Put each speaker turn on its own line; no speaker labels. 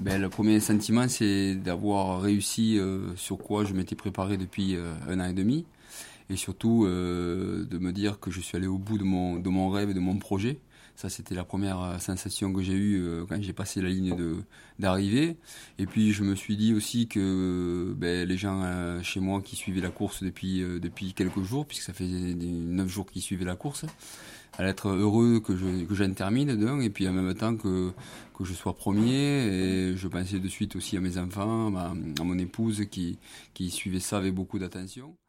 Le premier sentiment, c'est d'avoir réussi sur quoi je m'étais préparé depuis 1 an et demi. Et surtout de me dire que je suis allé au bout de mon rêve et de mon projet. Ça, c'était la première sensation que j'ai eue quand j'ai passé la ligne d'arrivée. Et puis, je me suis dit aussi que les gens chez moi qui suivaient la course depuis quelques jours, puisque ça fait 9 jours qu'ils suivaient la course, allaient être heureux que j'en termine d'un, et puis en même temps que je sois premier. Et je pensais de suite aussi à mes enfants, à mon épouse qui suivait ça avec beaucoup d'attention.